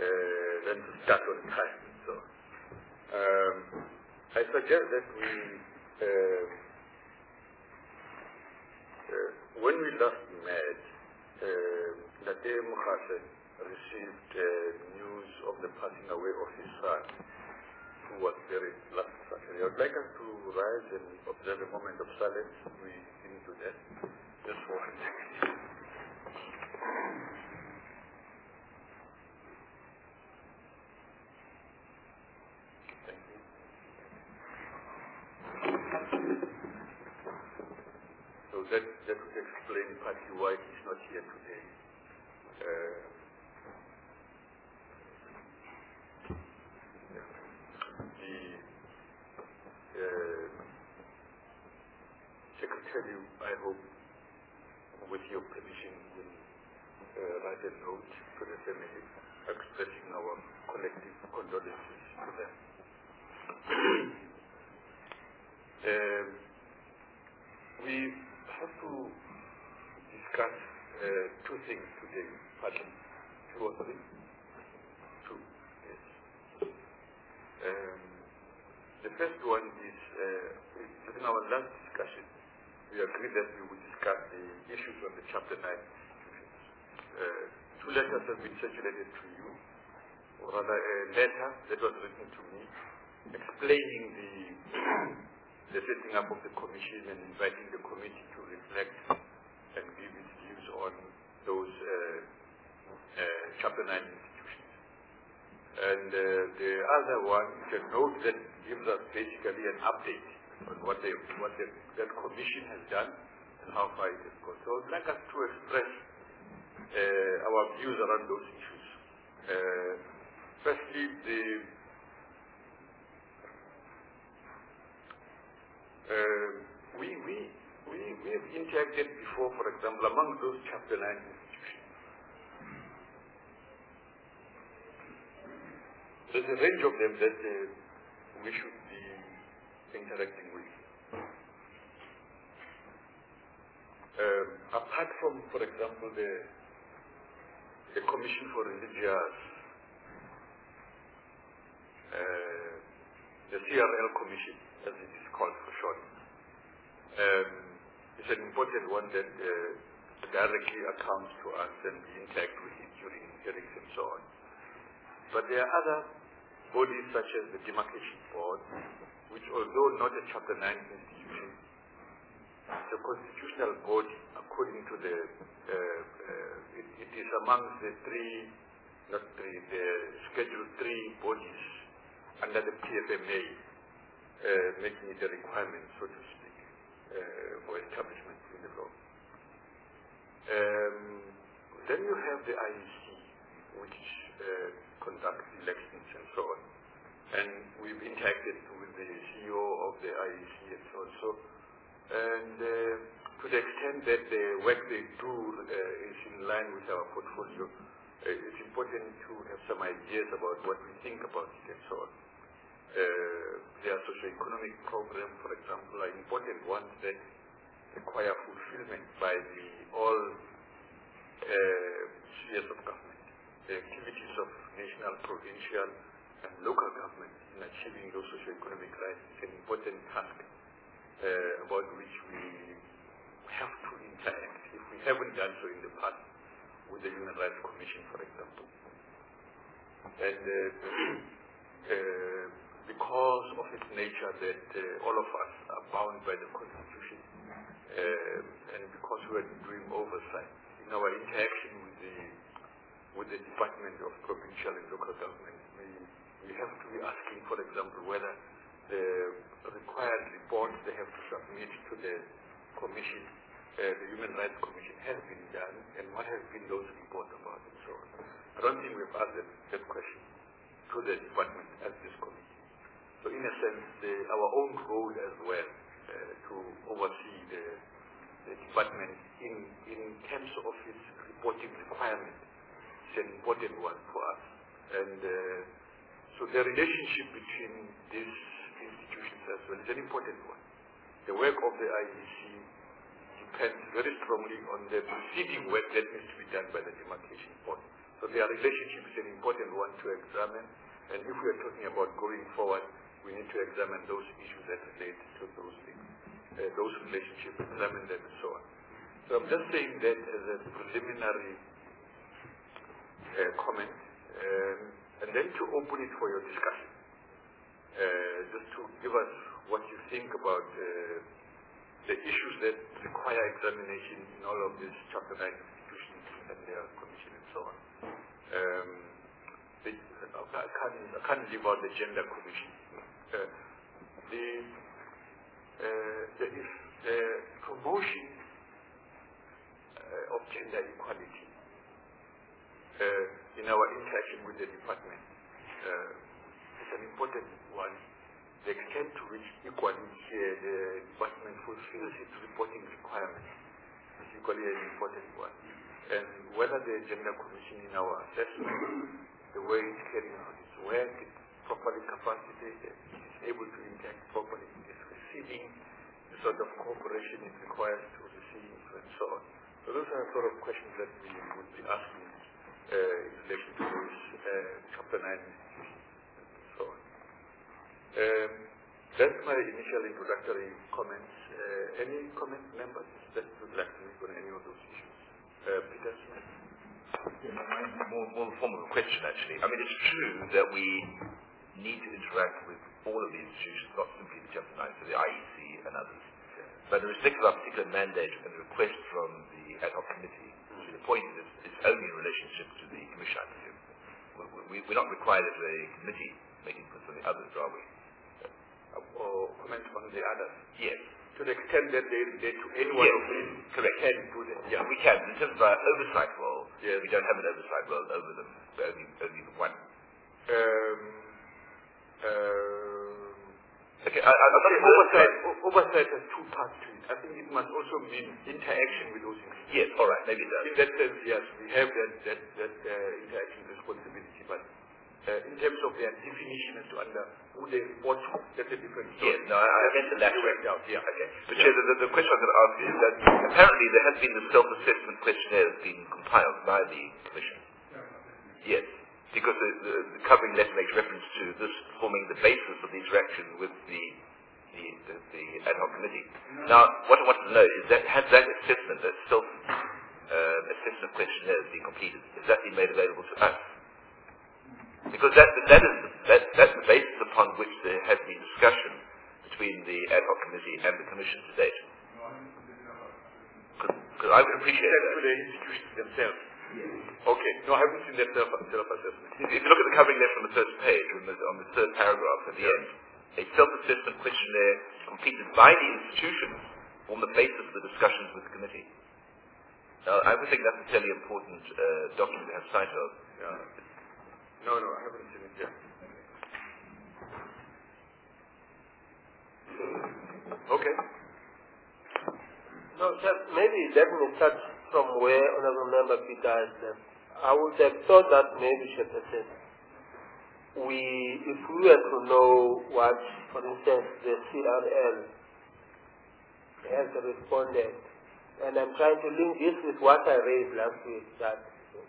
than to start on time. So I suggest that we, when we last met, Dade Mukhase received news of the passing away of his son, who was buried last Saturday. I would like us to rise and observe a moment of silence. We didn't do that. Just for a second. So that would explain partly why he's not here today. The Secretary, I hope, with your permission, will write a note to the family expressing our collective condolences to them. We have to discuss two things today, partly. Two or three? Two, yes. The first one is, during our last discussion, we agreed that we would discuss the issues on the Chapter 9 institutions. Two letters have been circulated to you, or rather a letter that was written to me explaining the setting up of the commission and inviting the committee to reflect and give its views on those Chapter 9 institutions. And the other one is a note that gives us basically an update on what that commission has done and how far it has gone. So I would like us to express our views around those issues. Firstly, we have interacted before, for example, among those Chapter 9 institutions. There's a range of them that we should be interacting with. Apart from, for example, the Commission for Religious, the CRL Commission, as it is called for short, it's an important one that directly accounts to us and we interact with it during hearings and so on. But there are other bodies such as the Demarcation Board, which although not a Chapter 9 institution, is a constitutional body according to the, it is amongst the the Schedule 3 bodies under the PFMA, making it a requirement, so to speak, for establishment in the law. Then you have the IEC, which conducts elections and so on. And we've interacted with the CEO of the IEC and so on. So, and to the extent that the work they do is in line with our portfolio, it's important to have some ideas about what we think about it and so on. Their socio-economic programs, for example, are important ones that require fulfillment by all spheres of government. The activities of national, provincial, and local government in achieving those socio-economic rights is an important task about which we have to interact, if we haven't done so in the past, with the Human Rights Commission, for example. And because of its nature that all of us are bound by the Constitution, and because we are doing oversight in our interaction with the Department of Provincial and Local Government, we have to be asking, for example, whether the required reports they have to submit to the Commission, the Human Rights Commission, has been done, and what has been those reports about, and so on. I don't think we've asked that question to the department as this committee. So in a sense, our own role as well to oversee the department in terms of its reporting requirement is an important one for us. And so the relationship between these institutions as well is an important one. The work of the IEC depends very strongly on the preceding work that needs to be done by the Demarcation Board. So their relationship is an important one to examine, and if we are talking about going forward, we need to examine those issues that relate to those things, those relationships, examine them and so on. So I'm just saying that as a preliminary comment, and then to open it for your discussion, just to give us what you think about the issues that require examination in all of these Chapter 9 institutions and their commission and so on. I can't leave out the gender commission. There is promotion of gender equality in our interaction with the department. It's an important one. The extent to which equally here the department fulfills its reporting requirements is equally an important one. And whether the gender commission in our assessment, the way it's carrying out its work, it's properly capacitated, it's able to interact properly, it's receiving the sort of cooperation it requires to receive and so on. So those are the sort of questions that we would be asking in relation to those Chapter 9 institutions and so on. That's my initial introductory comments. Any comment, members, that would like to make on any of those issues? Peter Smith? More formal question, actually. I mean, it's true that we need to interact with all of the institutions, not simply the Chapter 9, so the IEC and others. But in respect of our particular mandate and request from the ad hoc committee, the point is it's only in relationship to the commission, I presume. We're not required as a committee making inputs on the others, are we? Or comment on the others? Yes. To the extent that they relate to any one of them. Correct. Can do that. Yeah, we can. In terms of our oversight role, yes. We don't have an oversight role over them. Only the one. Okay, oversight has two parts to it. I think it must also mean interaction with those institutions. Yes, all right, maybe it does. In that sense, yes, we have that interaction responsibility, but in terms of their definition as to under who they report to, that's a different story. Yes, no, I meant the latter. Yeah. Okay. But Chair, the question I was going to ask is that apparently there has been the self-assessment questionnaire that's been compiled by the Commission. Yes, because the covering letter makes reference to this forming the basis of the interaction with the ad hoc committee. Now, what I wanted to know is that has that assessment, that self-assessment questionnaire has been completed, has that been made available to us? Because that's the basis upon which there has been discussion between the ad hoc committee and the Commission to date. Because I would appreciate that. To the institutions themselves. Okay. No, I haven't seen that self-assessment. If you look at the covering letter on the first page, on the third paragraph at the end, a self-assessment questionnaire completed by the institutions form the basis of the discussions with the committee. Now, I would think that's a fairly important document to have sight of. Yeah. No, I haven't seen it yet. Okay. No, just maybe let me start from where Honorable Member Peter has left. I would have thought that maybe should have said, if we were to know what, for instance, the CRL has responded, and I'm trying to link this with what I raised last week, that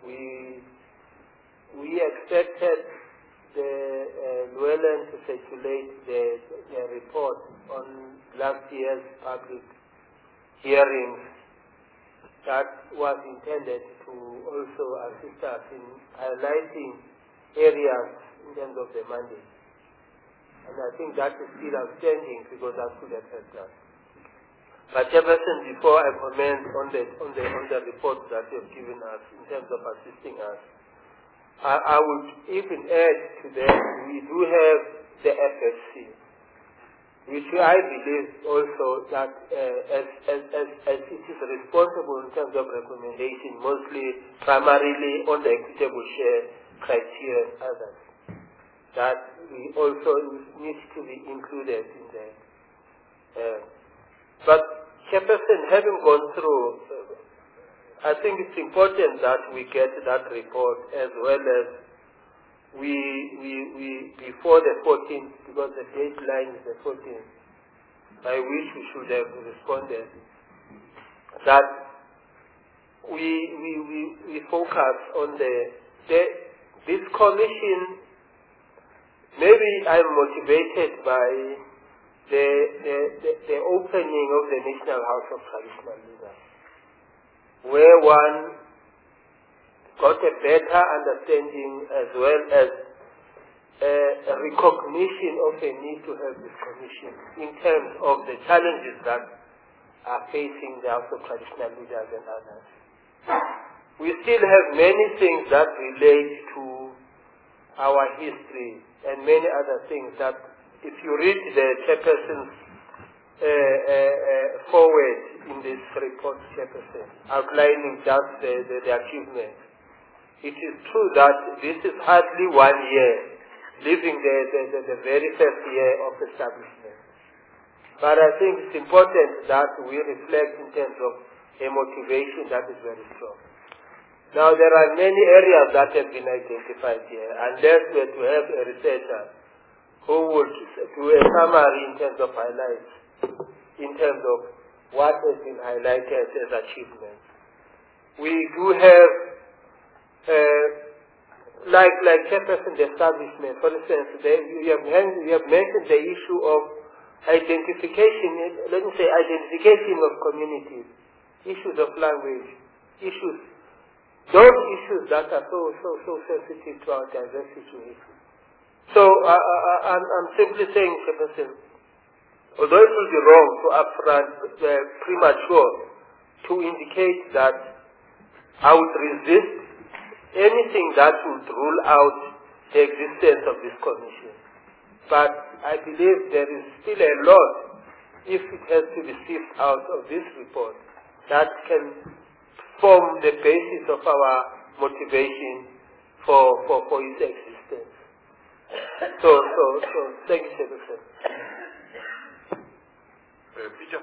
we expected the Llewellyn to circulate the report on last year's public hearings that was intended to also assist us in highlighting areas in terms of the mandate. And I think that is still outstanding because that could have helped us. But Jefferson, before I comment on the report that you have given us in terms of assisting us, I would even add to that we do have the FSC, which I believe also that as it is responsible in terms of recommendation, mostly primarily on the equitable share criteria and others, that we also need to be included in that. But Jefferson, having gone through, I think it's important that we get that report as well as we before the 14th, because the deadline is the 14th, by which we should have responded, that we focus on the Commission, maybe I'm motivated by the opening of the National House of Traditional Leaders, where one got a better understanding as well as a recognition of a need to have this commission in terms of the challenges that are facing the House of Traditional Leaders and others. We still have many things that relate to our history and many other things that, if you read the chairperson's forward in this report, chairperson, outlining just the achievements, it is true that this is hardly 1 year, leaving the very first year of establishment. But I think it's important that we reflect in terms of a motivation that is very strong. Now, there are many areas that have been identified here, unless we have to have a researcher who would do a summary in terms of highlights, in terms of what has been highlighted as achievements. We do have, like chairperson, the establishment, for instance, you have mentioned the issue of identification, let me say identification of communities, issues of language, issues. Those issues that are so sensitive to our diversity issues. So I'm simply saying, Chairperson, although it will be wrong to upfront premature to indicate that I would resist anything that would rule out the existence of this commission. But I believe there is still a lot, if it has to be sieved out of this report, that can form the basis of our motivation for its existence. So thank you, Chairperson. Peter?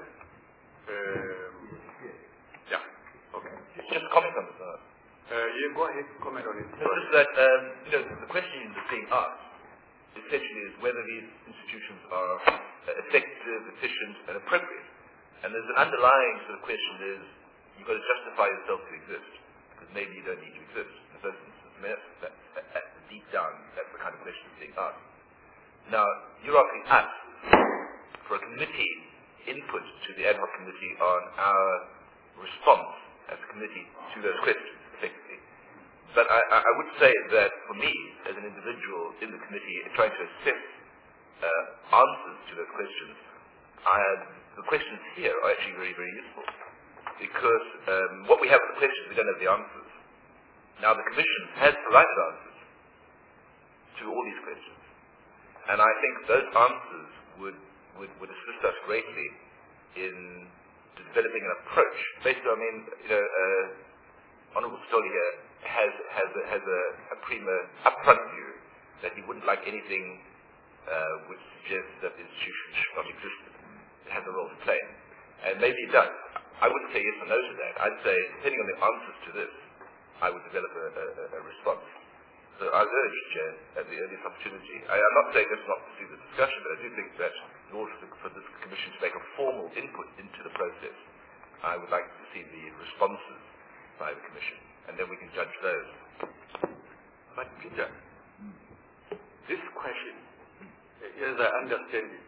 Yeah, okay. Just comment on this. Yeah, go ahead, comment on it. Just that, the question that's being asked essentially is whether these institutions are effective, efficient, and appropriate. And there's an underlying sort of question is, you've got to justify yourself to exist, because maybe you don't need to exist in the first instance. I mean, that's deep down, that's the kind of question that's being asked. Now, you're asking us for a committee input to the ad hoc committee on our response as a committee to those questions, effectively. But I would say that for me, as an individual in the committee, trying to assess answers to those questions, the questions here are actually very, very useful. Because what we have are the questions, we don't have the answers. Now the Commission has provided answers to all these questions. And I think those answers would assist us greatly in developing an approach. Basically, I mean, Honourable Stoli here has a prima upfront view that he wouldn't like anything which suggests that the institution should not exist. It has a role to play. And maybe it does. I wouldn't say yes or no to that. I'd say, depending on the answers to this, I would develop a response. So I urge, Chair, at the earliest opportunity. I'm not saying this not to see the discussion, but I do think that in order for this Commission to make a formal input into the process, I would like to see the responses by the Commission, and then we can judge those. But Peter, this question, as I understand it,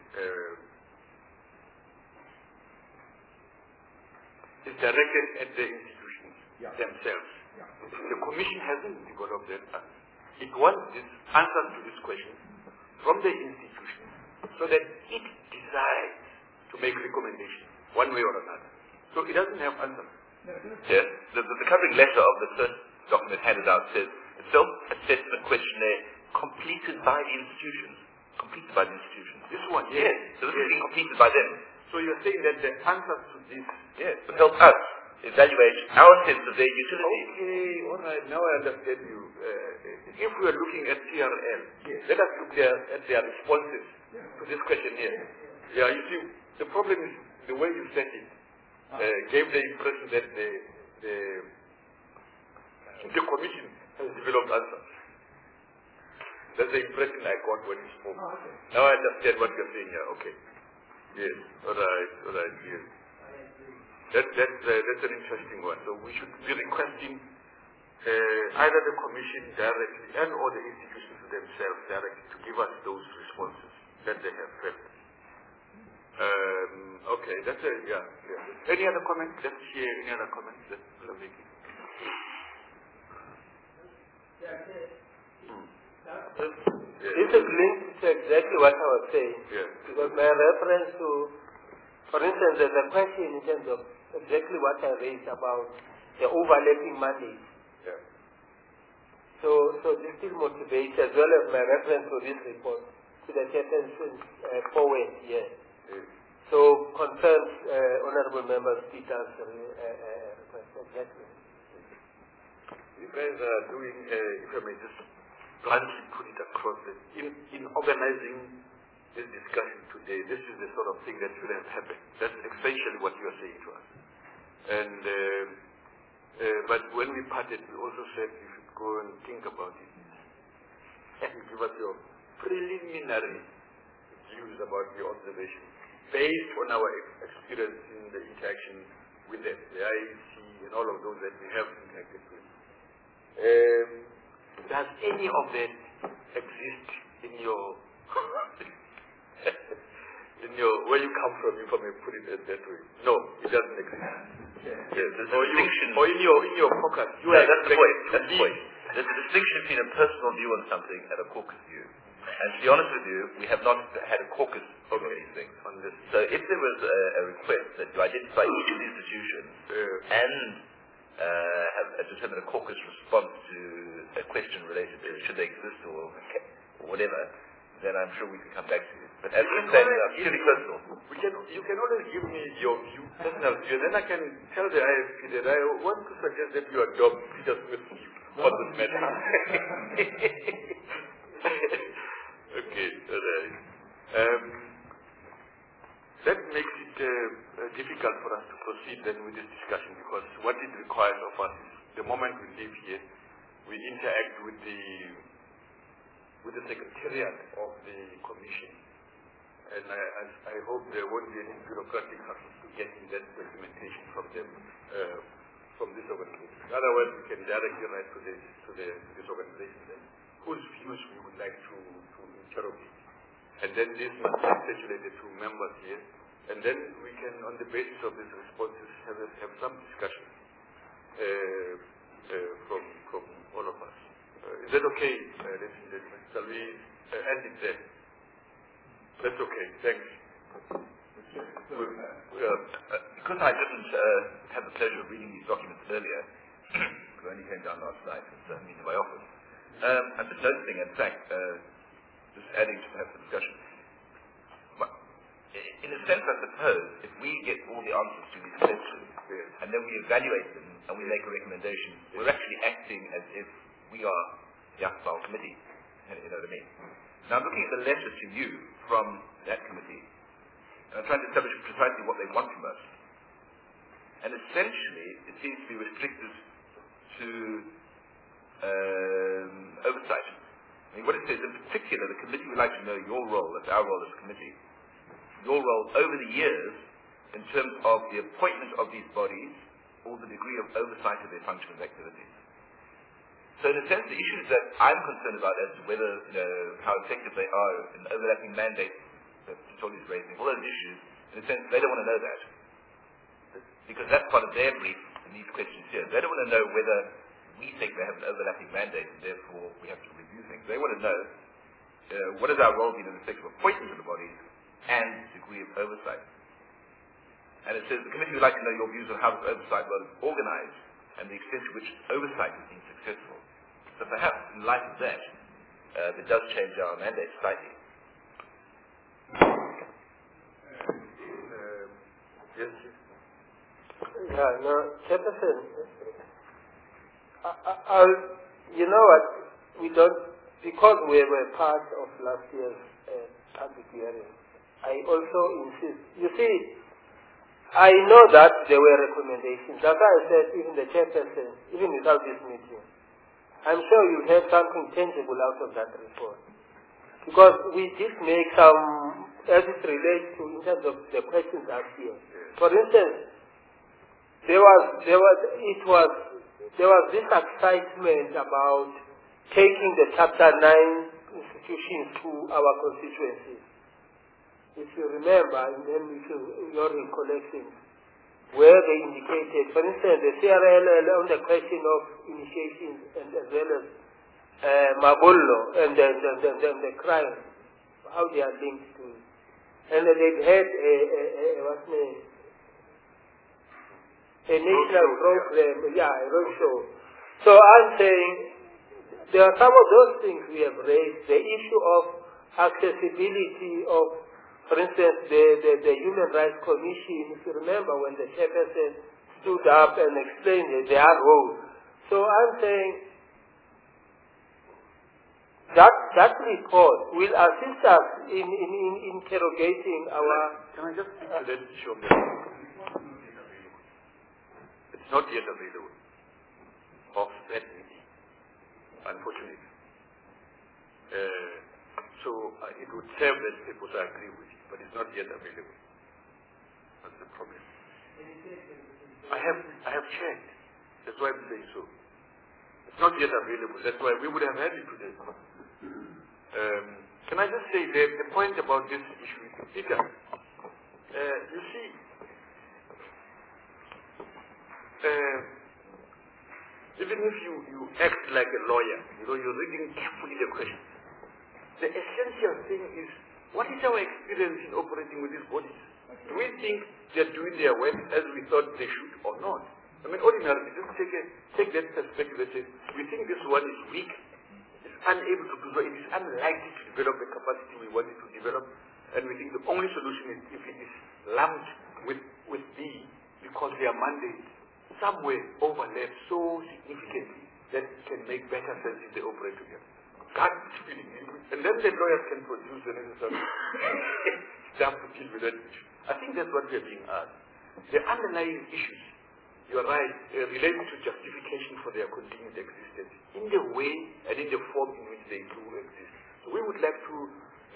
is directed at the institutions themselves. The Commission hasn't developed that. It wants this answers to this question from the institution so that it decides to make recommendations one way or another. So it doesn't have answers. Yes. The covering letter of the first document handed out says a self-assessment questionnaire completed by the institutions. Completed by the institutions. This one, yes. So this is being completed by them. So you're saying that the answers to this, yes, will help us evaluate our sense of their utility. Okay, all right. Now I understand you. If we are looking at TRL, let us look at their responses to this question here. Yeah, you see, the problem is the way you said it gave the impression that the Commission has developed answers. That's the impression I got when you spoke. Now I understand what you're saying here. Okay. Yes. All right. Yes. That's an interesting one. So we should be requesting either the Commission directly and or the institutions themselves directly to give us those responses that they have felt. Okay, that's it, yeah. Any other comments? Let's hear any other comments that people are making. This is linked to exactly what I was saying. Yeah. Because my reference to, for instance, there's a question in terms of exactly what I raised about the overlapping mandates. Yeah. So this still motivates, as well as my reference to this report, to the chairperson's forward here. Yeah. So confirms Honorable Member Peter's request. Exactly. You guys are doing, if I may just bluntly put it across, in organizing this discussion today, this is the sort of thing that should have happened. That's essentially what you are saying to us. And but when we parted, we also said you should go and think about it and give us your preliminary views about the observation based on our experience in the interaction with them, the IEC and all of those that we have interacted with. Does any of that exist in your where you come from, if I may put it that way? No, it doesn't exist. Or in your focus. That's the point. That's the point. There's a distinction between a personal view on something and a caucus view. And to be honest with you, we have not had a caucus view on these things. So if there was a request that you identify each of the institutions and have determined a caucus response to a question related to should they exist or whatever, then I'm sure we can come back to you. But as you say, purely personal. You can always give me your view, personal view, then I can tell the IFP that I want to suggest that you adopt Peter Smith's view on this matter. Okay, alright. That makes it difficult for us to proceed then with this discussion, because what it requires of us is the moment we leave here, we interact with the secretariat of the commission. And I hope there won't be any bureaucratic hassles to getting that documentation from them, from this organization. Otherwise, we can directly write to this organization then, whose views we would like to interrogate. And then this must be circulated to members here. And then we can, on the basis of these responses, have some discussion from all of us. Is that okay, ladies and gentlemen? Shall we end it there? That's okay. Thanks. Because I didn't have the pleasure of reading these documents earlier, I only came down last night and meeting my office. I'm just noticing, in fact, just adding to perhaps the discussion. In a sense, I suppose, if we get all the answers to these questions, and then we evaluate them, and we make a recommendation, we're actually acting as if we are the Akbal Committee. You know what I mean? Now, I'm looking at the letter to you from that committee, and I'm trying to establish precisely what they want from us. And essentially, it seems to be restricted to oversight. I mean, what it says, in particular, the committee would like to know your role, that's our role as a committee, your role over the years in terms of the appointment of these bodies or the degree of oversight of their functions and activities. So in a sense, the issues that I'm concerned about as to whether, how effective they are in overlapping mandates that Toli's raising, all those issues, in a sense, they don't want to know that. Because that's part of their brief in these questions here. They don't want to know whether we think they have an overlapping mandate and therefore we have to review things. They want to know what is our role in respect of appointment of the bodies and degree of oversight. And it says the committee would like to know your views on how this oversight was organized and the extent to which oversight has been successful. So perhaps in light of that, it does change our mandate slightly. Yes. Yeah, no, Chairperson, you know what, we don't, because we were part of last year's public hearing, I also insist, you see, I know that there were recommendations. That's why I said even the Chairperson, even without this meeting, I'm sure you'll have something tangible out of that report. Because we did make some, as it relates to in terms of the questions asked here. For instance, it was there was this excitement about taking the Chapter 9 institutions to our constituencies. If you remember, and then if your recollections, where they indicated, for instance, the CRL on the question of initiations and as well as Mabullo and the crime, how they are linked to it. And they've had a national program, a roadshow. So I'm saying there are some of those things we have raised. The issue of accessibility of, for instance, the Human Rights Commission, if you remember when the chairperson stood up and explained their role. So I'm saying that report will assist us in interrogating our... Can I just speak to that issue of the... It's not yet available of that meeting, unfortunately. So it would serve that people to agree with it, but it's not yet available. That's the problem. I have checked. That's why I'm saying so. It's not yet available. That's why we would have had it today. Can I just say the point about this issue, Peter? You see, even if you act like a lawyer, you're reading carefully the questions. The essential thing is, what is our experience in operating with these bodies? Do we think they're doing their work as we thought they should or not? I mean, ordinarily, just take that perspective and say, we think this one is weak, is unable to do so, it is unlikely to develop the capacity we want it to develop, and we think the only solution is if it is lumped with B, because their mandate somewhere overlaps so significantly that it can make better sense if they operate together. God's feeling. And then the lawyers can produce the necessary stuff to deal with that issue. I think that's what we are being asked. The underlying issues, you are right, related to justification for their continued existence in the way and in the form in which they do exist. So we would like to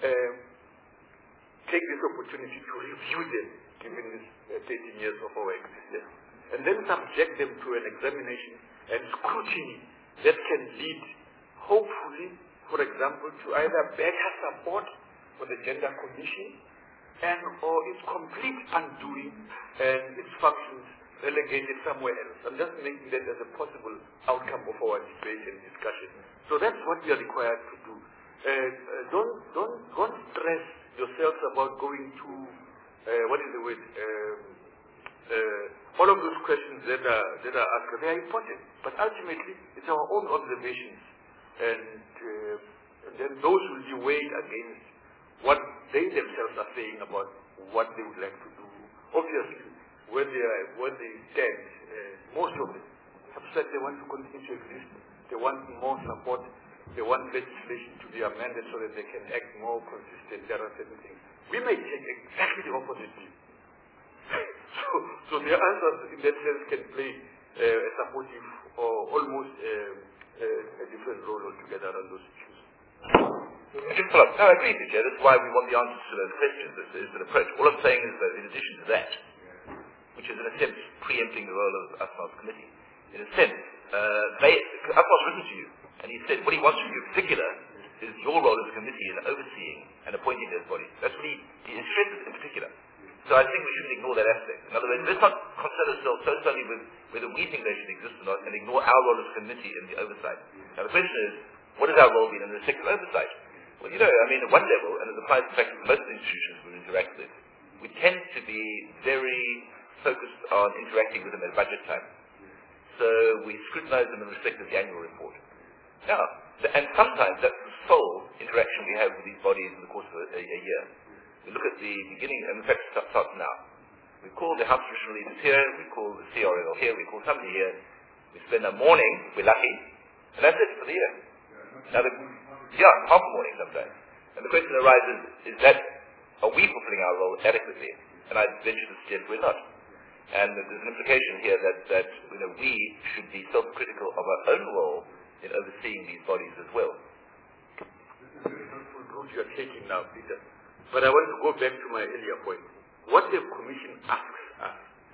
take this opportunity to review them, given this 13 years of our existence, and then subject them to an examination and scrutiny that can lead, hopefully, for example, to either better support for the Gender Commission and or its complete undoing and its functions relegated somewhere else. I'm just making that as a possible outcome of our debate and discussion. So that's what we are required to do. Don't stress yourselves about going to all of those questions that are asked. They are important, but ultimately it's our own observations, and then those will be weighed against what they themselves are saying about what they would like to do. Obviously, where they stand, most of them have said they want to continue to exist. They want more support. They want legislation to be amended so that they can act more consistent. There are certain things. We may take exactly the opposite view. So their answers in that sense can play a supportive or almost a different role altogether on those issues. Just follow up. No, I agree with you. That's why we want the answers to those questions. That's an approach. All I'm saying is that in addition to that, which is in a sense preempting the role of Asmal's committee, in a sense, Asmal's written to you, and he said what he wants from you in particular is your role as a committee in overseeing and appointing those bodies. That's what he is stressed in particular. So I think we shouldn't ignore that aspect. In other words, let's not concern ourselves so solely with whether we think they should exist or not and ignore our role as a committee in the oversight. Now the question is, what has our role been in the sector oversight? Well, at one level, and it applies to the fact that most institutions we interact with, we tend to be very focused on interacting with them at budget time. So we scrutinize them in respect of the annual report. Now, and sometimes that's the sole interaction we have with these bodies in the course of a year. We look at the beginning, and in fact it starts now. We call the House Traditional Leaders here, we call the CRL here, we call somebody here, we spend a morning, if we're lucky, and that's it for the year. Now, half a morning sometimes. And the question arises, are we fulfilling our role adequately? And I venture to suggest we're not. And there's an implication here that we should be self-critical of our own role in overseeing these bodies as well. This is a very helpful route you are taking now, Peter. But I want to go back to my earlier point. What the Commission asks us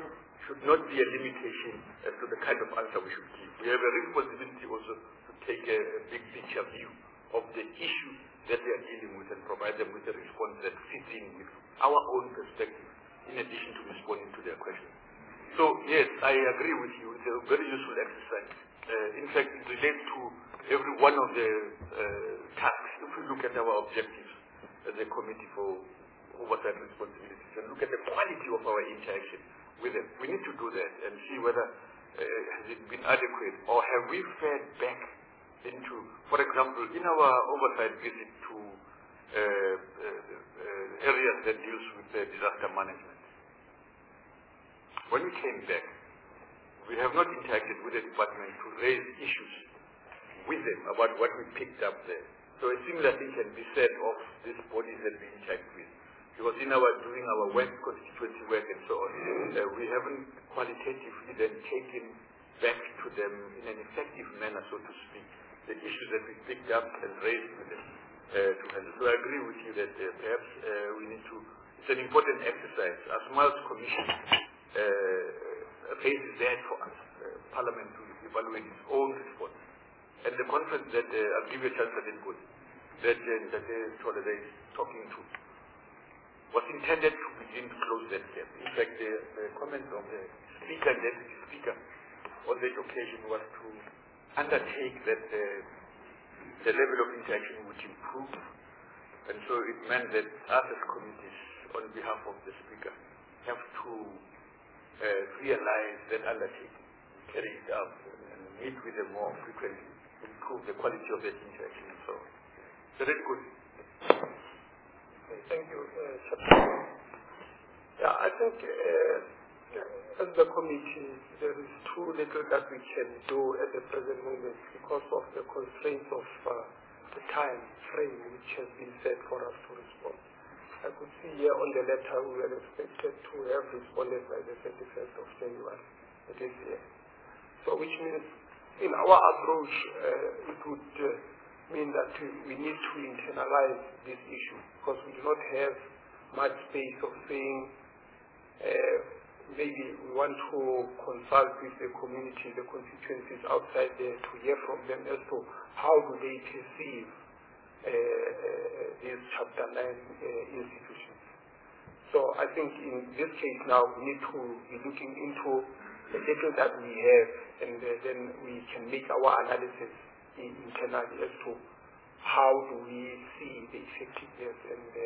should not be a limitation as to the kind of answer we should give. We have a responsibility also to take a big picture view of the issue that we are dealing with and provide them with a response that fits in with our own perspective, in addition to responding to their questions. So, yes, I agree with you. It's a very useful exercise. In fact, it relates to every one of the tasks. If we look at our objectives as a committee for oversight responsibilities and look at the quality of our interaction with them, we need to do that and see whether has it been adequate or have we fed back into, for example, in our oversight visit to areas that deals with disaster management. When we came back, we have not interacted with the department to raise issues with them about what we picked up there. So a similar thing can be said of these bodies that we interact with. Because in our doing our work, constituency work and so on, we haven't qualitatively then taken back to them in an effective manner, so to speak, the issues that we picked up and raised with them. So I agree with you that perhaps we need to, it's an important exercise. Our SMILES Commission raises that for us, Parliament to evaluate its own response. And the conference that, I'll give you a chance at input, that Toledo is talking to, was intended to begin to close that gap. In fact, the comment of the Speaker and Deputy Speaker on that occasion was to undertake that the level of interaction would improve. And so it meant that us as committees, on behalf of the Speaker, have to realize that undertaking, carry it out, and meet with them more frequently, improve the quality of that interaction and so on. So that's good. Thank you, Yeah, I think as the committee, there is too little that we can do at the present moment because of the constraints of the time frame which has been set for us to respond. I could see here on the letter we were expected to have responded by the 31st of January this year. So which means in our approach, it would mean that we need to internalize this issue because we do not have much space of saying maybe we want to consult with the community, the constituencies outside there to hear from them as to how do they perceive these Chapter 9 institutions. So I think in this case now we need to be looking into the little that we have and then we can make our analysis internally as to how do we see the effectiveness and the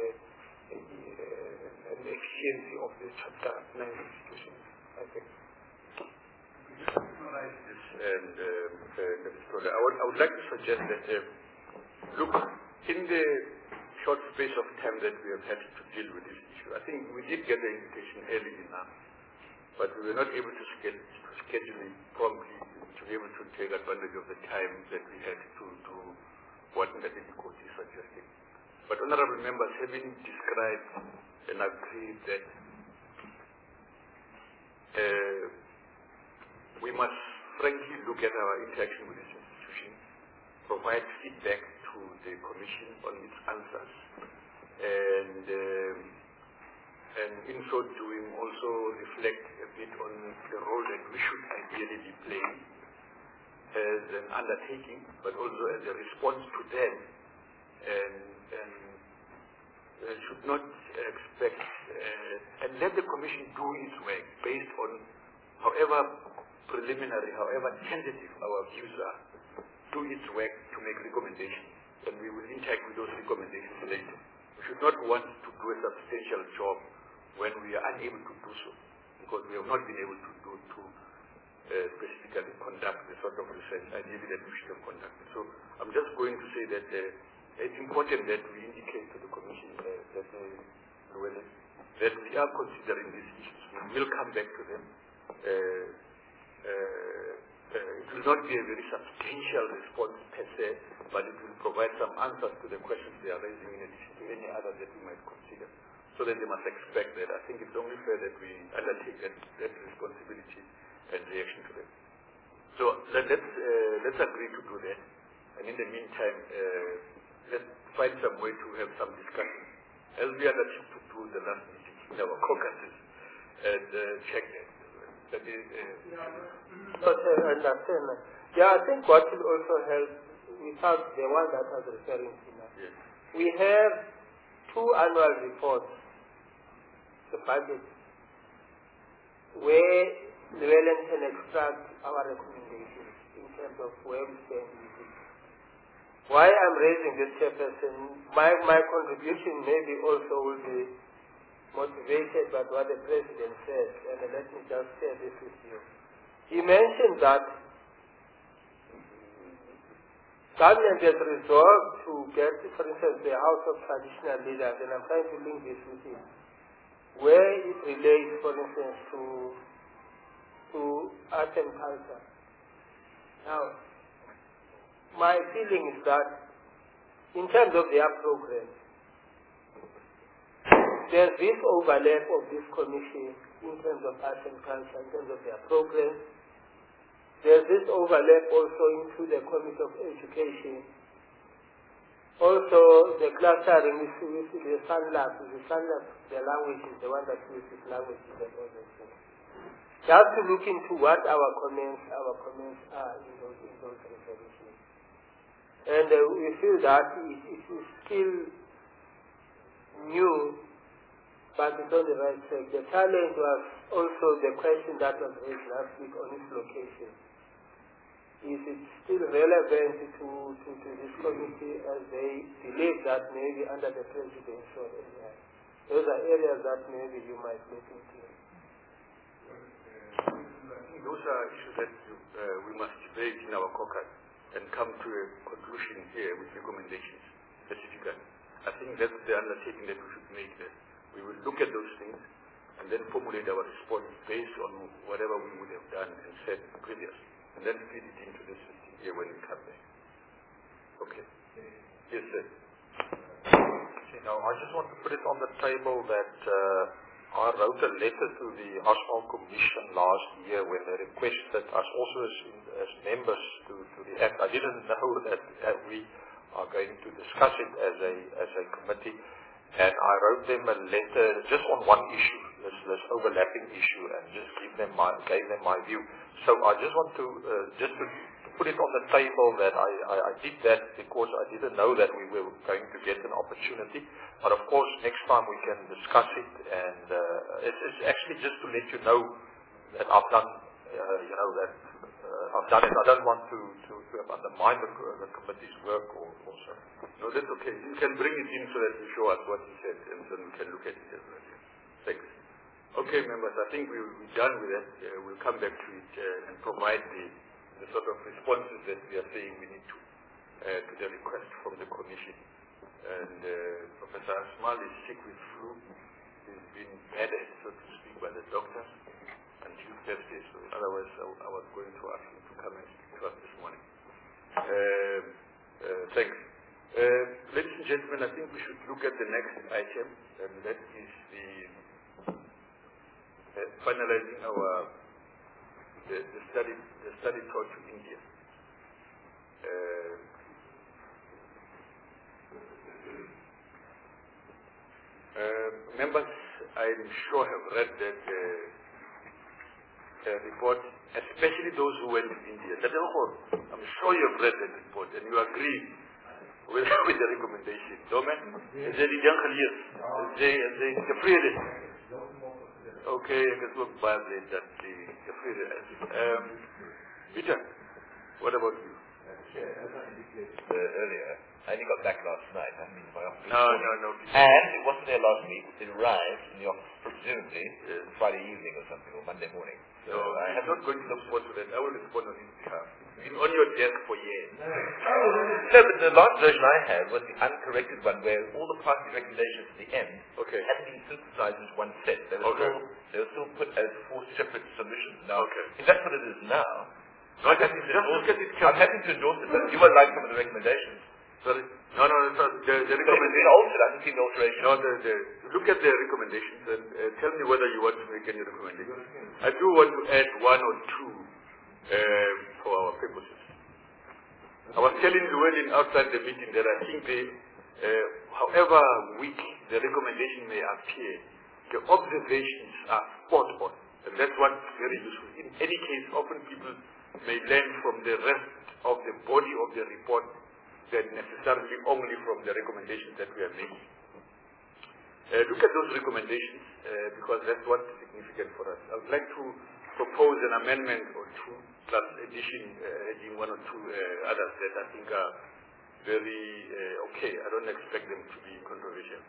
efficiency of the Chapter 9 institutions, I think. I would like to suggest that, look, in the short space of time that we have had to deal with this issue, I think we did get the invitation early enough, but we were not able to schedule it promptly to be able to take advantage of the time that we had to do what the difficulty is suggesting. But honorable members, having described and agreed that we must frankly look at our interaction with this institution, provide feedback to the Commission on its answers, and in so doing also reflect a bit on the role that we should ideally be playing as an undertaking, but also as a response to them, and should not expect and let the Commission do its work based on however preliminary, however tentative our views are, do its work to make recommendations, and we will interact with those recommendations later. We should not want to do a substantial job when we are unable to do so, because we have not been able to specifically conduct the sort of research ideally that we should have conducted. So I'm just going to say that it's important that we indicate to the Commission that we are considering these issues. We will come back to them. It will not be a very substantial response per se, but it will provide some answers to the questions they are raising in addition to any other that we might consider. So that they must expect that. I think it's only fair that we undertake that responsibility and reaction to them. So let's agree to do that. And in the meantime, let's find some way to have some discussion, as we undertook to do the last meeting in our caucuses, and check that. That is, I understand. Yeah, I think what will also help, without the one that I was referring to now, yes. we have 2 annual reports, the budget, where Llewellyn can extract our recommendations in terms of where we stand with it. Why I'm raising this, Chairperson, my contribution maybe also will be motivated by what the President said, and let me just share this with you. He mentioned that government has resolved to get, for instance, the House of Traditional Leaders, and I'm trying to link this with it, where it relates, for instance, to art and culture. Now, my feeling is that in terms of their program, there's this overlap of this commission in terms of art and culture, in terms of their program. There's this overlap also into the Committee of Education. Also, the clustering with the SANLAB, the language is the one that uses languages and all those things. Just to look into what our comments are in those resolutions. And we feel that it is still new, but it's on the right track. The challenge was also the question that was raised last week on its location. Is it still relevant to this committee as they believe that maybe under the presidential area? Those are areas that maybe you might look into. Those are issues that we must debate in our caucus and come to a conclusion here with recommendations specifically. I think that's the undertaking that we should make there. We will look at those things and then formulate our response based on whatever we would have done and said previously. And then feed it into the system here when we come back. Okay. Yes, sir. Now, I just want to put it on the table that I wrote a letter to the Ashmole Commission last year when they requested us also as members to the Act. I didn't know that we are going to discuss it as a committee. And I wrote them a letter just on one issue, this overlapping issue, and just gave them my view. So I just want to put it on the table that I did that because I didn't know that we were going to get an opportunity. But of course, next time we can discuss it, and it's actually just to let you know that I've done, I've done it. I don't want to undermine the committee's work or so. No, that's okay. You can bring it in so that you show us what he said, and then we can look at it as well. Thanks. Okay, members, I think we're done with that. We'll come back to it and provide the sort of responses that we are saying we need to the request from the Commission. And Professor Asmal is sick with flu. He's been bedded, so to speak, by the doctors until Thursday. So otherwise, I was going to ask him to come and speak to us this morning. Thanks. Ladies and gentlemen, I think we should look at the next item, and that is the finalizing the study tour to India. Members, I'm sure have read that report, especially those who went to India. I'm sure you have read that report and you agree with the recommendation. Okay, I can look back later. Peter, what about you? Earlier, I only got back last night. I haven't been to my office. No. And it wasn't there last week. It arrived in the office presumably Friday evening or something, or Monday morning. So I'm not going to respond to that. I will respond on his behalf. It's been on your desk for years. No, but the last version I had was the uncorrected one where all the party recommendations at the end hadn't been synthesized as one set. They were still put as 4 separate submissions. Now, if that's what it is now, I'm happy to endorse it, but you would like some of the recommendations. Sorry? No, the recommendation. I haven't seen the alteration. No, look at the recommendations and tell me whether you want to make any recommendations. I do want to add 1 or 2 for our purposes. I was telling Llewellyn outside the meeting that I think however weak the recommendation may appear, the observations are spot on. And that's what's very useful. In any case, often people may learn from the rest of the body of the report than necessarily only from the recommendations that we are making. Look at those recommendations because that's what's significant for us. I would like to propose an amendment or two, plus adding one or two others that I think are very okay. I don't expect them to be controversial.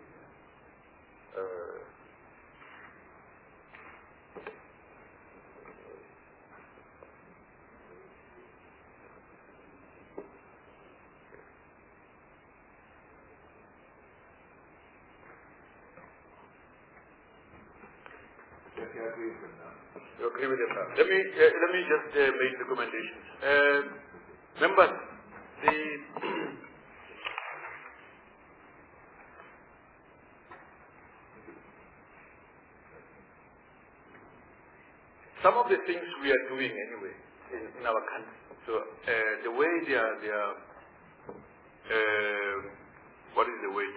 You agree with it now? Let me just make recommendations. Members, some of the things we are doing anyway in our country. So the way they are what is the word?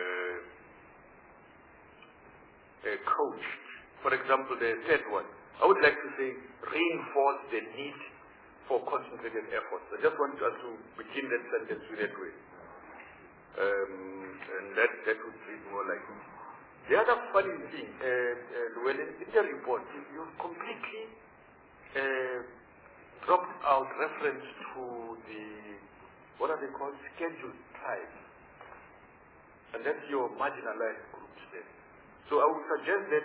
Coached. For example, the third one, I would like to say reinforce the need for concentrated efforts. I just want us to begin that sentence with that way. And that would read more like it. The other funny thing, in the report, you completely dropped out reference to the, what are they called, scheduled tribes. And that's your marginalized groups there. So I would suggest that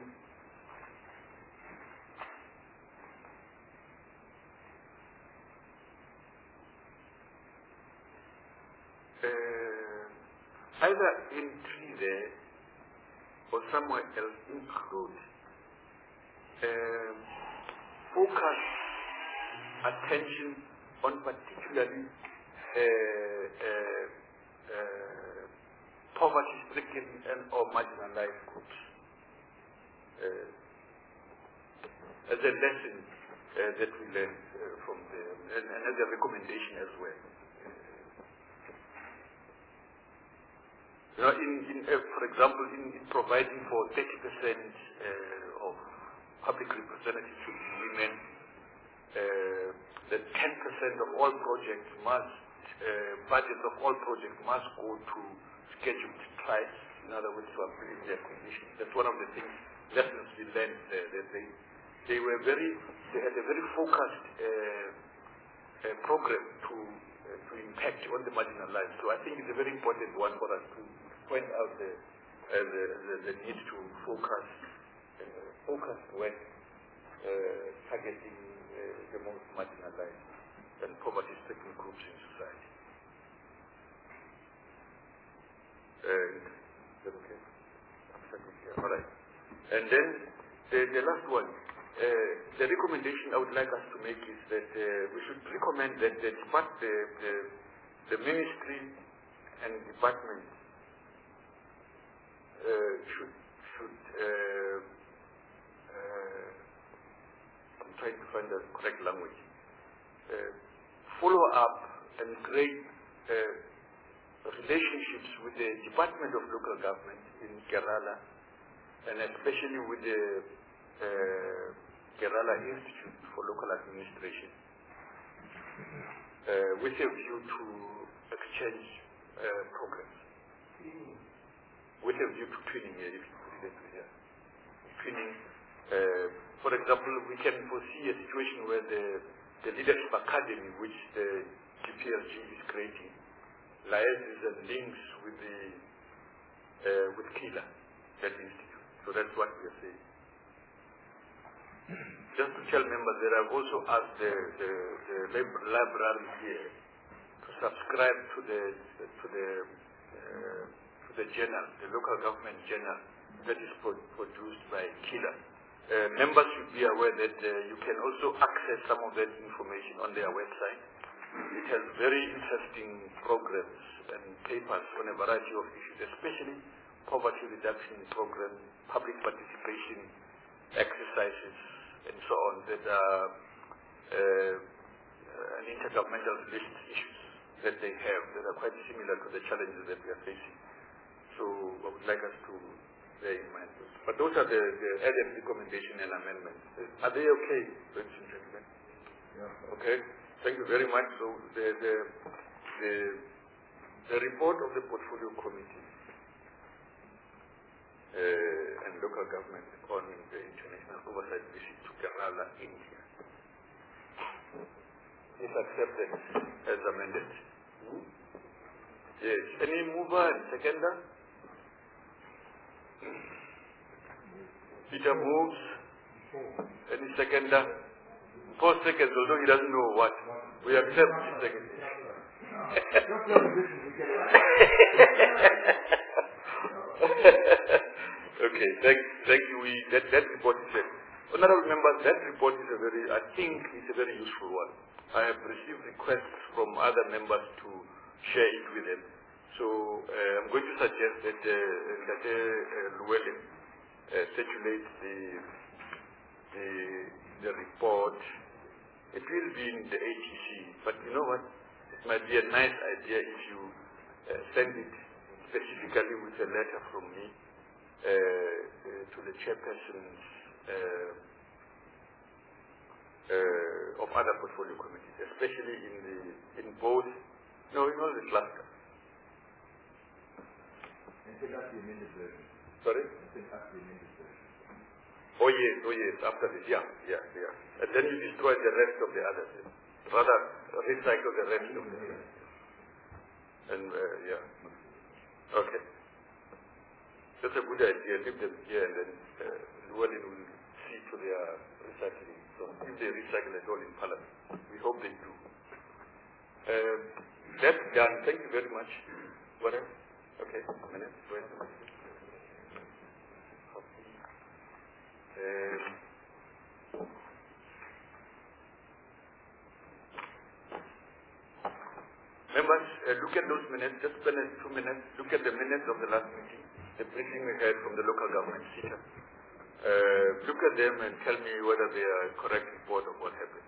either in tree there or somewhere else include focus attention on particularly poverty-stricken and or marginalized groups as a lesson that we learned from them and as a recommendation as well. You know, for example, in providing for 30% of public representatives to be women, that 10% of all projects must, budgets of all projects must go to scheduled tribes, in other words, to upgrade their conditions. That's one of the things, lessons we learned that they had a very focused program to impact on the marginalized. So I think it's a very important one for us to point out the need to focus when targeting the most marginalized and poverty-stricken groups in society. Is that okay? All right. And then the last one, the recommendation I would like us to make is that we should recommend that the ministry and department should I'm trying to find the correct language, follow up and create relationships with the Department of Local Government in Kerala, and especially with the Kerala Institute for Local Administration, with a view to exchange programs, with a view to twinning, if you put it here. Twinning, for example, we can foresee a situation where the Leadership Academy, which the GPLG is creating, liaises and links with KILA, that institute. So that's what we are saying. Just to tell members that I've also asked the library here to subscribe to the journal, the local government journal that is produced by KILA. Members should be aware that you can also access some of that information on their website. It has very interesting programs and papers on a variety of issues, especially poverty reduction programs, public participation exercises, and so on, that are an intergovernmental list issues that they have that are quite similar to the challenges that we are facing. So I would like us to bear in mind. But those are the added recommendation and amendments. Are they okay, ladies and gentlemen? Yeah. Okay. Thank you very much. So the report of the Portfolio Committee and local government on the international oversight visit to Kerala, India, is accepted as amended. Yes. Any mover and seconder? Peter moves. Any seconder? 4 seconds, although he doesn't know what. We accept 6 seconds. Okay, thank you. That report is honorable members, that report is I think it's a very useful one. I have received requests from other members to share it with them. So I'm going to suggest that Llewellyn circulate the report. It will be in the ATC, but you know what? It might be a nice idea if you send it specifically with a letter from me to the chairpersons of other portfolio committees, especially in all the clusters. Sorry? Oh yes, after this, yeah. And then you destroy the rest of the others. Rather, recycle the rest of the others. And, Okay. That's a good idea. Leave them here and then Llewellyn will see to their recycling. So if they recycle at all in Parliament, we hope they do. That's done. Thank you very much. What else? Okay. Members, look at those minutes. Just spend 2 minutes. Look at the minutes of the last meeting, the briefing we had from the local government CETA. Look at them and tell me whether they are a correct report of what happened.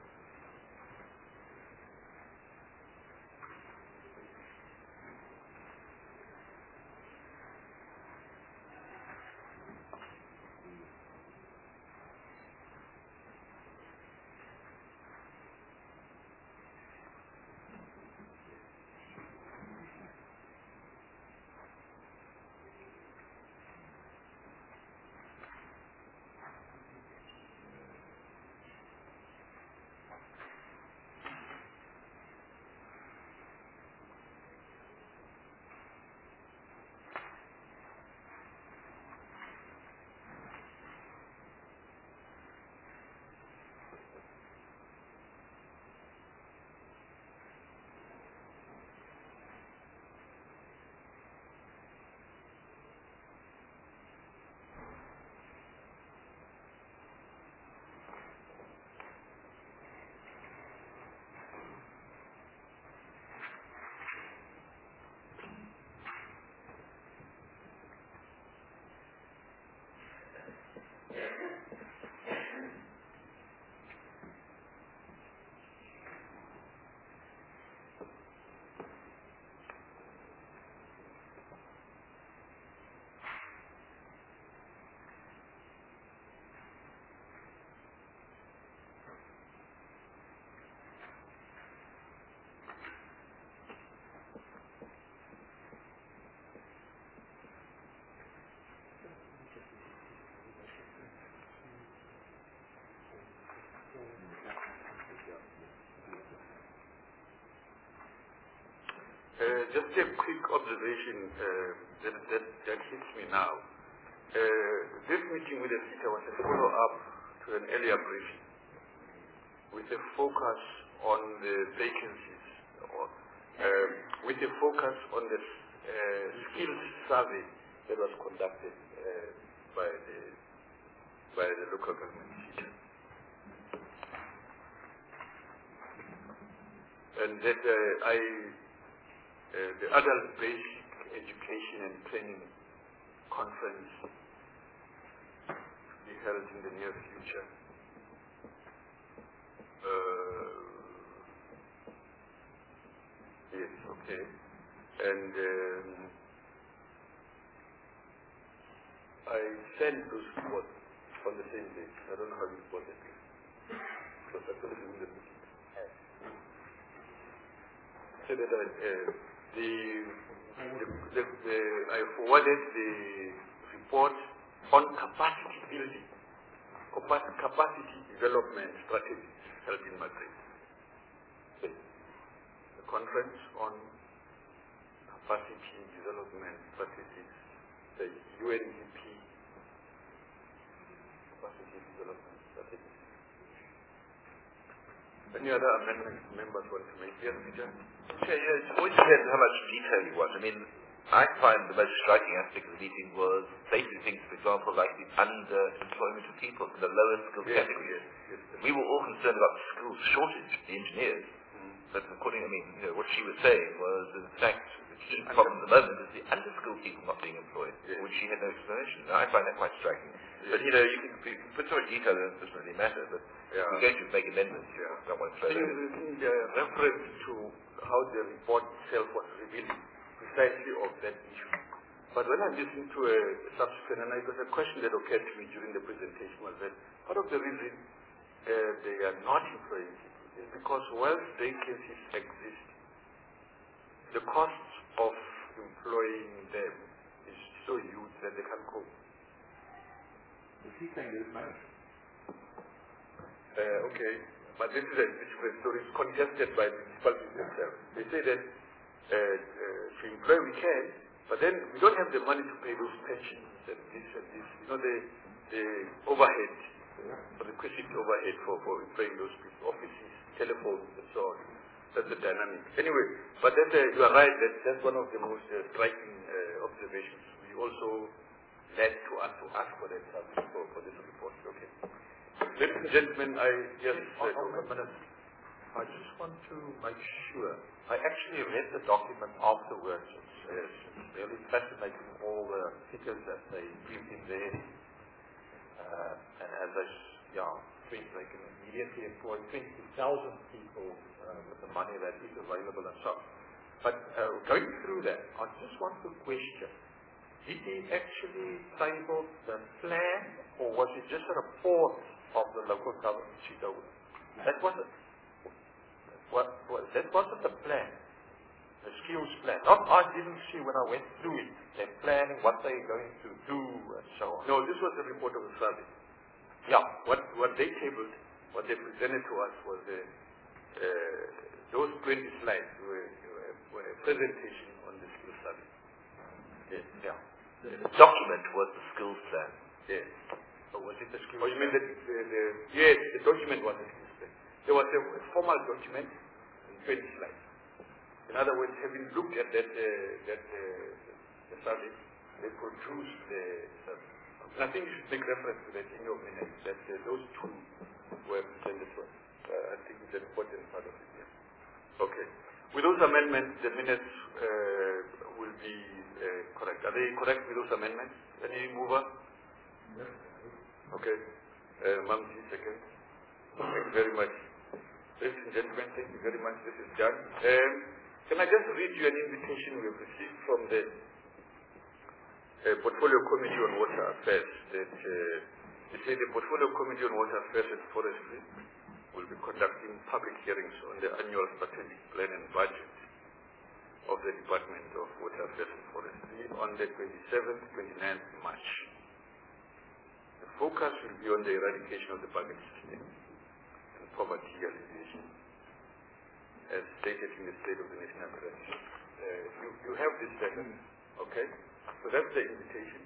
Just a quick observation that hits me now. This meeting with the CETA was a follow-up to an earlier briefing with a focus on the vacancies, with a focus on the skills survey that was conducted by the local government CETA. And that the Adult Basic Education and Training Conference to be held in the near future. Yes, okay. And I sent those reports on the same day. I don't know how you reported it. So that's what we will do. So that I forwarded the report on capacity building, capacity development strategies held in Madrid. The conference on capacity development strategies, the UNDP capacity development strategies. Any other amendments members want to make? Yes, Peter? Okay, it always depends how much detail you want. I mean, I find the most striking aspect of the meeting was basic things, for example, like the underemployment of people in the lower skill categories. Yes. We were all concerned about the skills shortage, the engineers. But according, what she was saying was, in fact, the key problem at the moment is the underskilled people not being employed, which she had no explanation. Now, I find that quite striking. But, you can put so much detail in it, it doesn't really matter, but we're going to make amendments. Not one further. In the reference to how the report itself was revealing precisely of that issue. But when I listened to a subsequent, and it was a question that occurred to me during the presentation, was that part of the reason they are not employing people is because whilst vacancies exist, the cost of employing them is so huge that they can't cope. Okay, but this is a different story. It's contested by the municipalities themselves. They say that to employ we can, but then we don't have the money to pay those pensions and this and this. The overhead, the requisite overhead for employing those people, offices, telephones, and so on. That's the dynamic. Anyway, but then you are right that that's one of the most striking observations. We also led to us to ask for that for this report. Okay. Ladies and gentlemen, I just want to make sure. I actually read the document afterwards. It's really fascinating, all the figures that they give in there. And as they think they can immediately employ 20,000 people with the money that is available and so on. But going through that, I just want to question, did he actually table the plan, or was it just a report of the local government Chicago? That wasn't the plan, the skills plan. I didn't see when I went through it, they're planning what they're going to do and so on. No, this was the report of the survey. Yeah. What they tabled, what they presented to us was those 20 slides were a presentation on the skills survey. Yes. Yeah. The document was the skills plan. Yes. So was it the skills plan? You mean yes, the document was the skills plan. There was a formal document in 20 slides. In other words, having looked at that the survey, they produced the survey. And I think you should make reference to that in your minutes, that those two were presented to us. I think it's an important part of it. Yeah. Okay. With those amendments, the minutes will be correct. Are they correct with those amendments? Any mover? Yes. Okay. Mamji, second. Thank you very much. Ladies and gentlemen, thank you very much. This is done. Can I just read you an invitation we have received from the Portfolio Committee on Water Affairs? That they say the Portfolio Committee on Water Affairs and Forestry will be conducting public hearings on the annual strategic plan and budget of the Department of Water Affairs and Forestry on the 27th, 29th March. The focus will be on the eradication of the bucket system and poverty alleviation, as stated in the State of the Nation Approach. You have this letter, okay? So that's the invitation.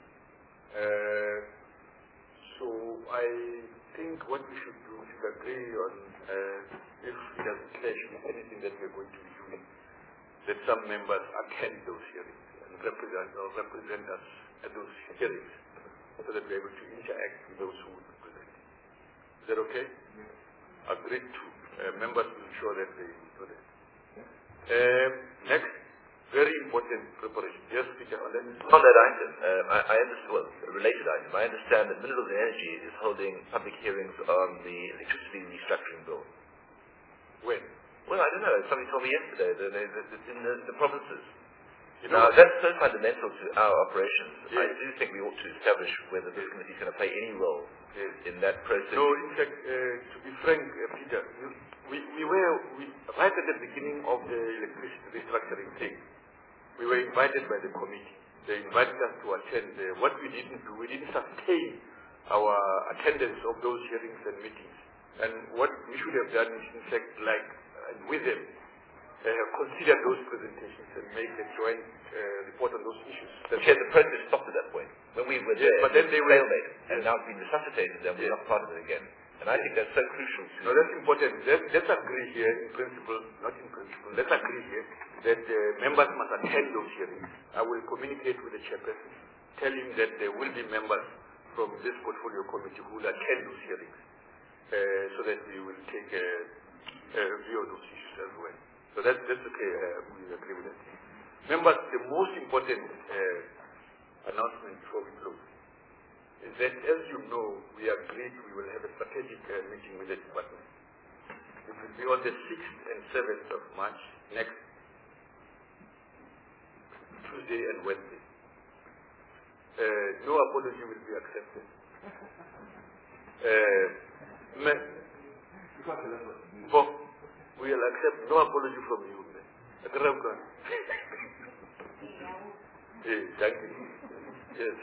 So I think what we should do is agree on, if it doesn't clash with anything that we're going to be doing, that some members attend those hearings and represent us at those hearings, so that we're able to interact with those who would be presenting. Is that okay? Yeah. Agreed to. Members will ensure that they do that. Next, very important preparation. Yes, Peter, on that. On that item, I understand, well, a related item, I understand that Minerals and Energy is holding public hearings on the electricity restructuring bill. When? Well, I don't know. Somebody told me yesterday that it's in the provinces. Now, that's so fundamental to our operations. Yes. I do think we ought to establish whether this committee is going to play any role in that process. No, in fact, to be frank, Peter, right at the beginning of the electricity restructuring thing, we were invited by the committee. They invited us to attend. What we didn't do, we didn't sustain our attendance of those hearings and meetings. And what we should have done is, in fact, with them, consider those presentations and make a joint report on those issues. The process stopped at that point. When we were there, but then they were stalemate, and now it's been resuscitated, and we're not part of it again. And I think that's so crucial. No, that's important. Let's agree here, in principle, not in principle, let's agree here that members must attend those hearings. I will communicate with the chairperson, tell him that there will be members from this portfolio committee who will attend those hearings, so that we will take a review of those issues as well. So that's okay, we agree with that. Members, the most important announcement before we close is that, as you know, we agreed we will have a strategic meeting with the department. It will be on the 6th and 7th of March, next Tuesday and Wednesday. No apology will be accepted. We will accept no apology from you. Thank you. Yes.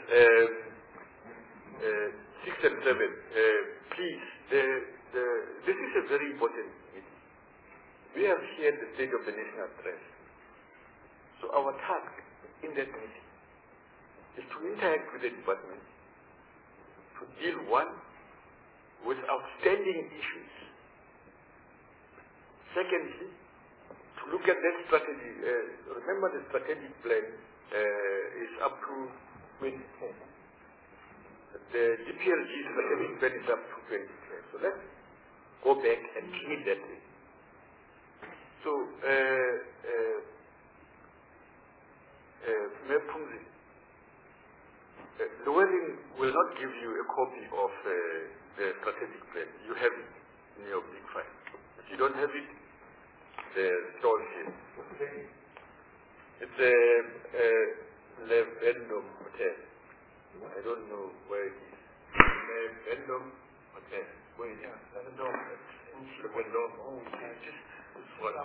6 and 7. Please, this is a very important meeting. We have shared the state of the nation address. So our task in that meeting is to interact with the department, to deal, one, with outstanding issues. Secondly, to look at that strategy. Remember, the strategic plan is up to 2010. The DPLG strategic plan is up to 2010. So let's go back and clean that thing. So, Mayor Pumzi, Llewellyn will not give you a copy of the strategic plan. You have it in your big file. If you don't have it, it's all here. It's a Levendom Hotel. I don't know where it is. Levendom Hotel. Where is it? Levendom. Levendom. Oh, just what?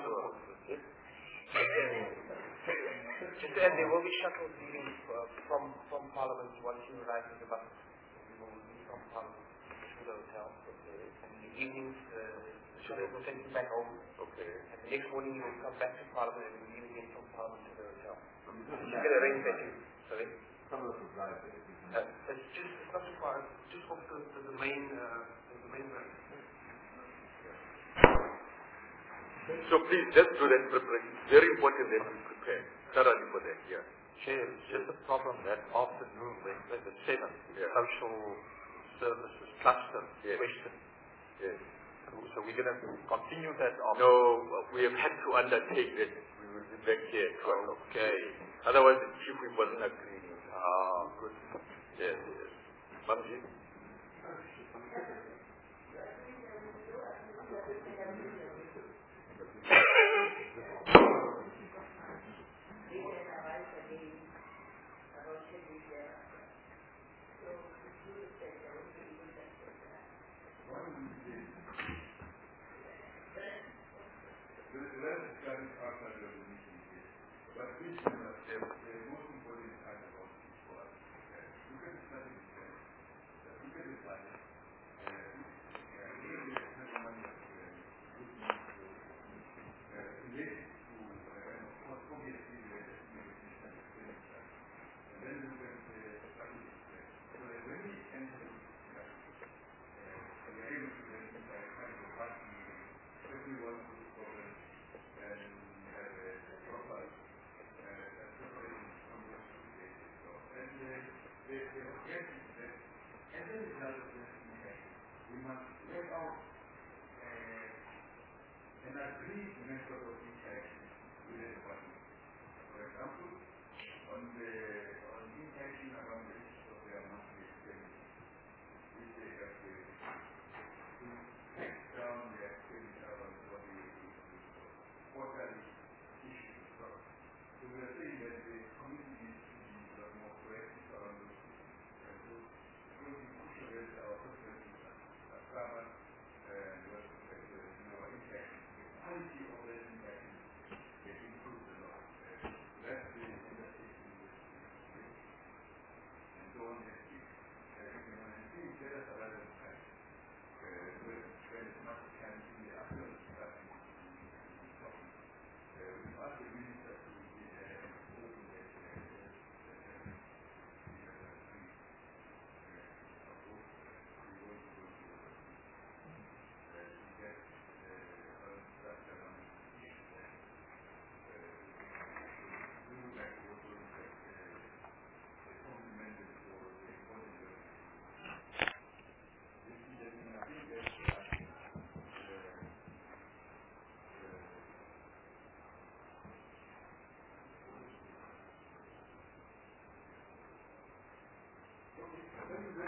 Just to add, there will be shuttle meetings from Parliament once you arrive in the bus. We will leave from Parliament to the hotel. Okay. And in the evenings, the shuttle will take you back home. Okay. And the next morning you will come back to Parliament and we'll leave again from Parliament to the hotel. You can arrange that too. Sorry? It's not too far. Just off the main road. So please, let's do that preparation. Very important that we prepare thoroughly for that. Yeah. Chair, it's just a problem that afternoon, Wednesday the 7th, social services cluster question. Yes. So we're going to continue that on. No, we have had to undertake that. We will be back here at 12. Okay. Otherwise, the chief whip wasn't agreeing. Good. Yes, yes. Mamji?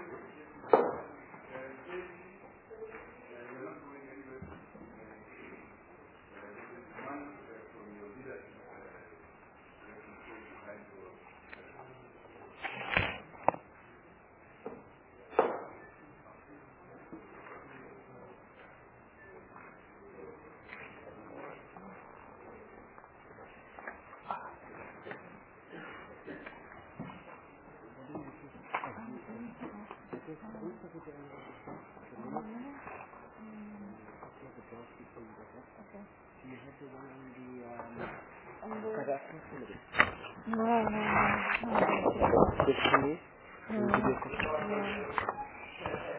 No.